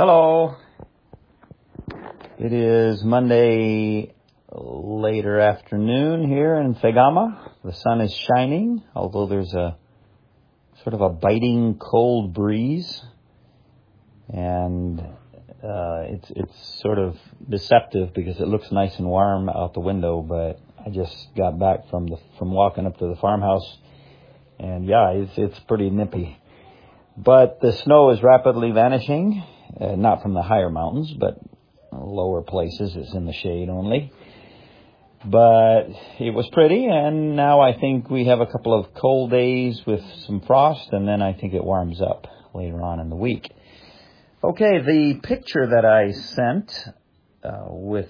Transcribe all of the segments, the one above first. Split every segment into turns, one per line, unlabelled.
Hello. It is Monday later afternoon here in Tegama. The sun is shining, although there's a sort of a biting cold breeze. And it's sort of deceptive because it looks nice and warm out the window, but I just got back from walking up to the farmhouse, and it's pretty nippy. But the snow is rapidly vanishing, not from the higher mountains, but lower places. It's in the shade only. But it was pretty, and now I think we have a couple of cold days with some frost, and then I think it warms up later on in the week. Okay, the picture that I sent with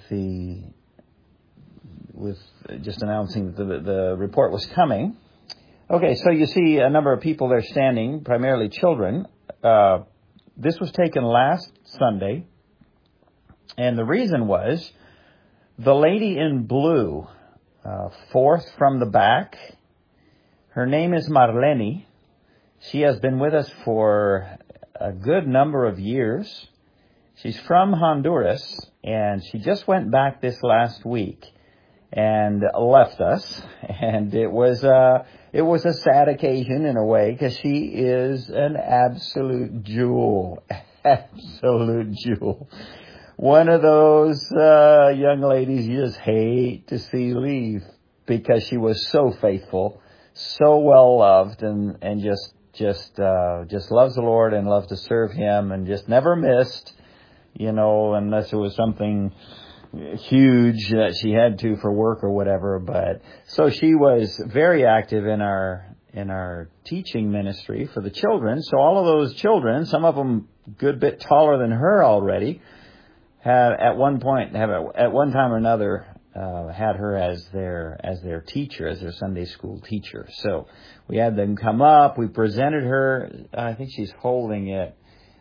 just announcing that the report was coming. Okay, so you see a number of people there standing, primarily children. This was taken last Sunday, and the reason was the lady in blue, fourth from the back. Her name is Marlene. She has been with us for a good number of years. She's from Honduras, and she just went back this last week and left us. And it was a sad occasion in a way, because she is an absolute jewel. Absolute jewel. One of those young ladies you just hate to see leave, because she was so faithful, so well loved, and just loves the Lord and loves to serve Him, and just never missed, unless it was something huge that she had to for work or whatever. But so she was very active in our teaching ministry for the children. So all of those children, some of them a good bit taller than her already, have at one time or another had her as their teacher, as their Sunday school teacher. So we had them come up. We presented her. I think she's holding it.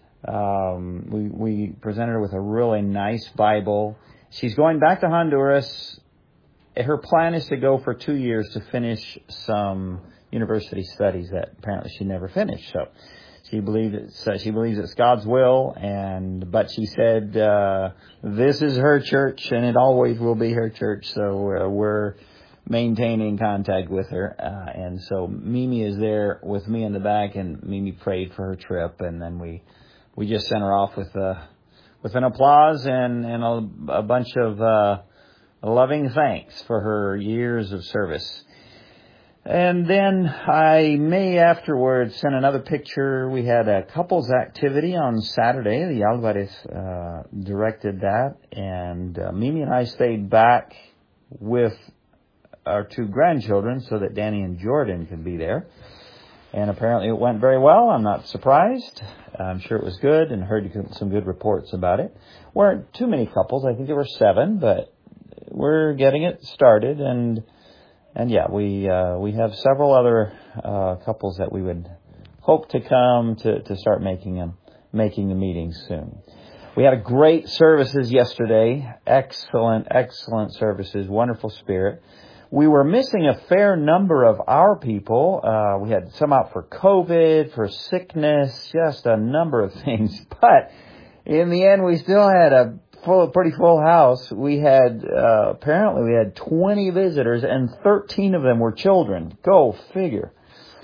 We presented her with a really nice Bible. She's going back to Honduras. Her plan is to go for 2 years to finish some university studies that apparently she never finished. So she believes it's God's will, but she said this is her church, and it always will be her church. So we're maintaining contact with her, and so Mimi is there with me in the back, and Mimi prayed for her trip, and then we just sent her off with an applause and a bunch of loving thanks for her years of service. And then I may afterwards send another picture. We had a couples activity on Saturday. The Alvarez directed that, and Mimi and I stayed back with our two grandchildren so that Danny and Jordan could be there. And apparently it went very well. I'm not surprised. I'm sure it was good, and heard some good reports about it. Weren't too many couples. I think there were 7, but we're getting it started. And we have several other couples that we would hope to come to start making the meetings soon. We had a great services yesterday. Excellent services. Wonderful spirit. We were missing a fair number of our people. We had some out for COVID, for sickness, just a number of things. But in the end, we still had a pretty full house. We had, apparently we had 20 visitors, and 13 of them were children. Go figure.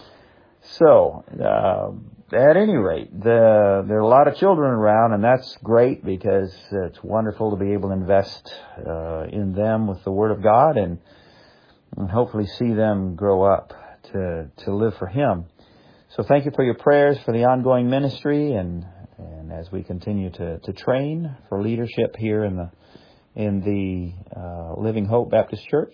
So, at any rate, there are a lot of children around, and that's great, because it's wonderful to be able to invest in them with the Word of God, and hopefully see them grow up to live for Him. So thank you for your prayers for the ongoing ministry, and as we continue to train for leadership here in the Living Hope Baptist Church.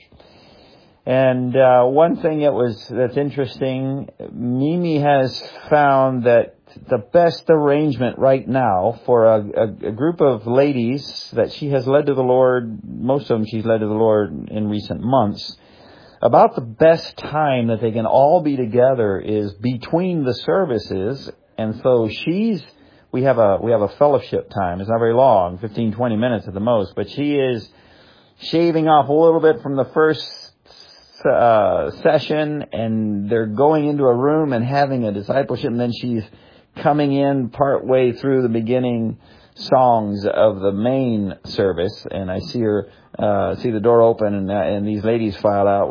And one thing that's interesting, Mimi has found that the best arrangement right now for a group of ladies that she has led to the Lord, most of them she's led to the Lord in recent months, about the best time that they can all be together is between the services. And so we have a fellowship time. It's not very long, 15, 20 minutes at the most, but she is shaving off a little bit from the first session, and they're going into a room and having a discipleship, and then she's coming in partway through the beginning songs of the main service, and I see her see the door open, and these ladies file out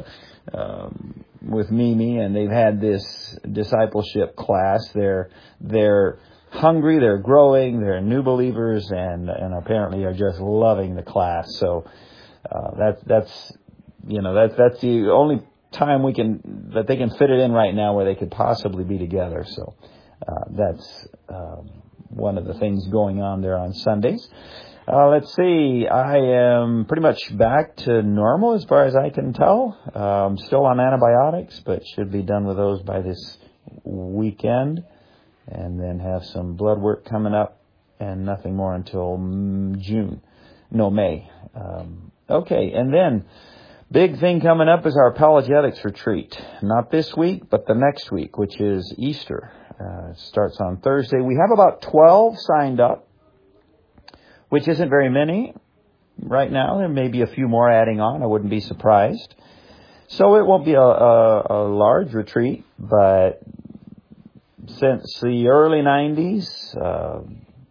with Mimi, and they've had this discipleship class. They're hungry, they're growing, they're new believers, and apparently are just loving the class. So that's the only time that they can fit it in right now where they could possibly be together. So that's one of the things going on there on Sundays. Let's see. I am pretty much back to normal as far as I can tell. Still on antibiotics, but should be done with those by this weekend. And then have some blood work coming up, and nothing more until May. Okay, and then big thing coming up is our apologetics retreat. Not this week, but the next week, which is Easter. It starts on Thursday. We have about 12 signed up, which isn't very many right now. There may be a few more adding on. I wouldn't be surprised. So it won't be a large retreat, but since the early 90s,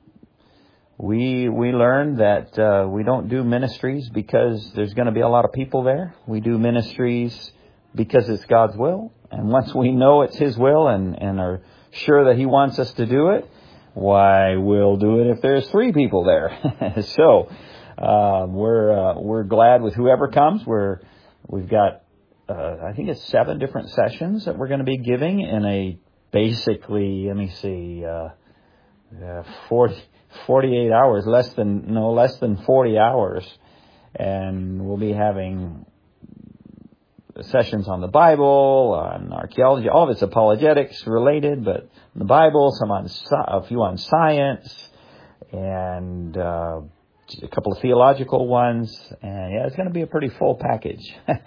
we learned that we don't do ministries because there's going to be a lot of people there. We do ministries because it's God's will. And once we know it's His will and are sure that He wants us to do it, why, we'll do it if there's 3 people there. So we're glad with whoever comes. We've got I think it's 7 different sessions that we're going to be giving in a basically, let me see, 48 hours, less than 40 hours. And we'll be having sessions on the Bible, on archaeology, all of it's apologetics related, but the Bible, a few on science, and a couple of theological ones. And yeah, it's going to be a pretty full package.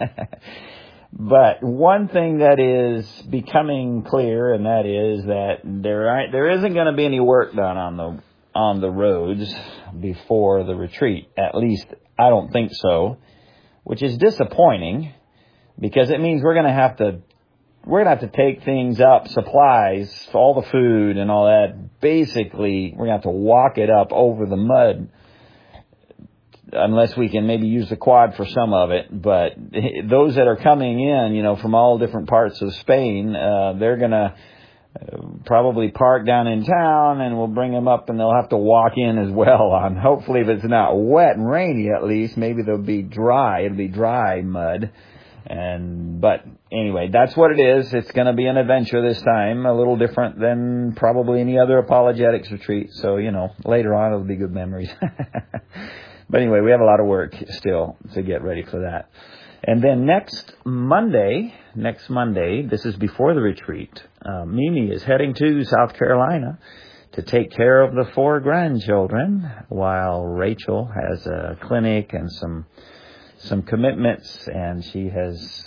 But one thing that is becoming clear, and that is that there isn't going to be any work done on the roads before the retreat. At least I don't think so, which is disappointing because it means we're going to have to take things up, supplies, all the food and all that. Basically, we're going to have to walk it up over the mud. Unless we can maybe use the quad for some of it. But those that are coming in, from all different parts of Spain, they're going to probably park down in town, and we'll bring them up, and they'll have to walk in as well. Hopefully, if it's not wet and rainy, at least, maybe they'll be dry. It'll be dry mud. But anyway, that's what it is. It's going to be an adventure this time, a little different than probably any other apologetics retreat. So, later on, it'll be good memories. But anyway, we have a lot of work still to get ready for that. And then next Monday, this is before the retreat, Mimi is heading to South Carolina to take care of the 4 grandchildren while Rachel has a clinic and some commitments, and she has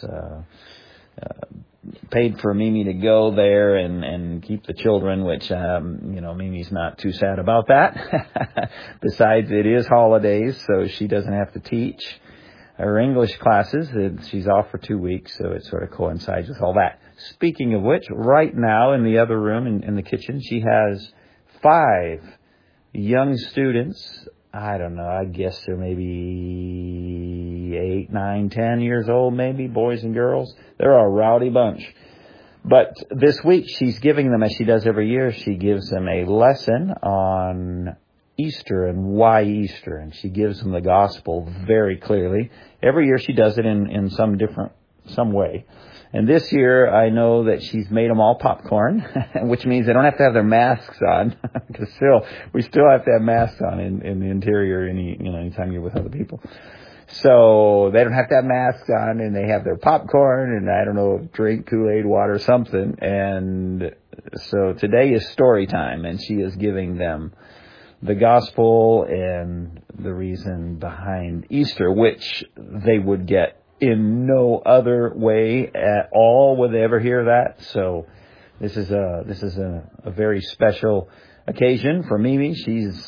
paid for Mimi to go there and keep the children, which, Mimi's not too sad about that. Besides, it is holidays, so she doesn't have to teach her English classes. She's off for 2 weeks, so it sort of coincides with all that. Speaking of which, right now in the other room, in the kitchen, she has 5 young students. I don't know, I guess they're maybe 8, 9, 10 years old, maybe, boys and girls. They're a rowdy bunch. But this week she's giving them, as she does every year, she gives them a lesson on Easter and why Easter. And she gives them the gospel very clearly. Every year she does it in some way. And this year, I know that she's made them all popcorn, which means they don't have to have their masks on, because we still have to have masks on in the interior anytime you're with other people. So they don't have to have masks on, and they have their popcorn, and I don't know, drink Kool-Aid, water, something. And so today is story time, and she is giving them the gospel and the reason behind Easter, which they would get in no other way at all would they ever hear that. So this is a very special occasion for Mimi. She's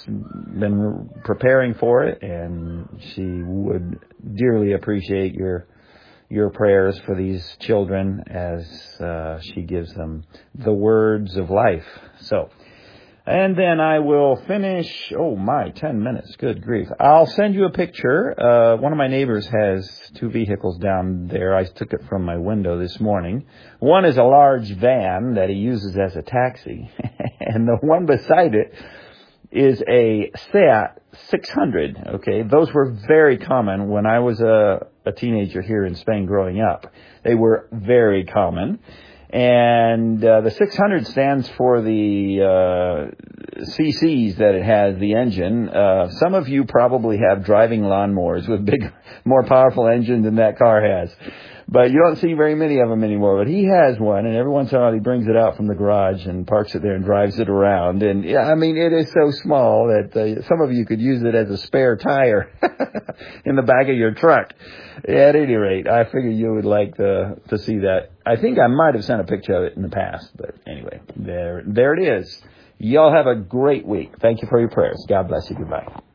been preparing for it, and she would dearly appreciate your prayers for these children as she gives them the words of life. So, and then I will finish, 10 minutes, good grief. I'll send you a picture. One of my neighbors has 2 vehicles down there. I took it from my window this morning. One is a large van that he uses as a taxi, and the one beside it is a Seat 600, okay? Those were very common when I was a teenager here in Spain growing up. They were very common. And the 600 stands for the cc's that it has, the engine. Some of you probably have driving lawnmowers with big, more powerful engines than that car has. But you don't see very many of them anymore. But he has one, and every once in a while he brings it out from the garage and parks it there and drives it around. And, yeah, I mean, it is so small that some of you could use it as a spare tire in the back of your truck. At any rate, I figure you would like to see that. I think I might have sent a picture of it in the past. But anyway, there it is. Y'all have a great week. Thank you for your prayers. God bless you. Goodbye.